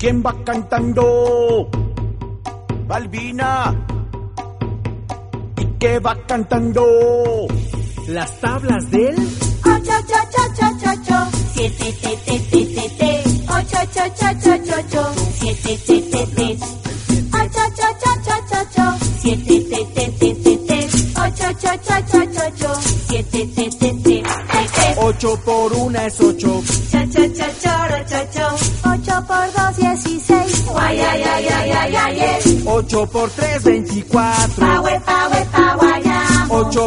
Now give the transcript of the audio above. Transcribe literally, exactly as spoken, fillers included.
¿Quién va cantando? Balbina. ¿Y qué va cantando? Las tablas del ocho, ocho, ocho, ocho, ocho, siete, te, te, te, te, te, ocho, ocho, ocho, ocho, ocho, siete, te, te, te, ocho, ocho, ocho, ocho, ocho, siete, te, te, te, te, te, ocho, ocho, ocho, ocho, ocho, siete, te, te, te, te, te. Ocho por una es ocho. Cha, cha, cha, choro, cho, cho. Ocho por dos, dieciséis. Guay, ay, ay, ay, ay, ay, ay. Ocho por tres, veinticuatro. Pa, we, pa, we, pa, guayamo. Ocho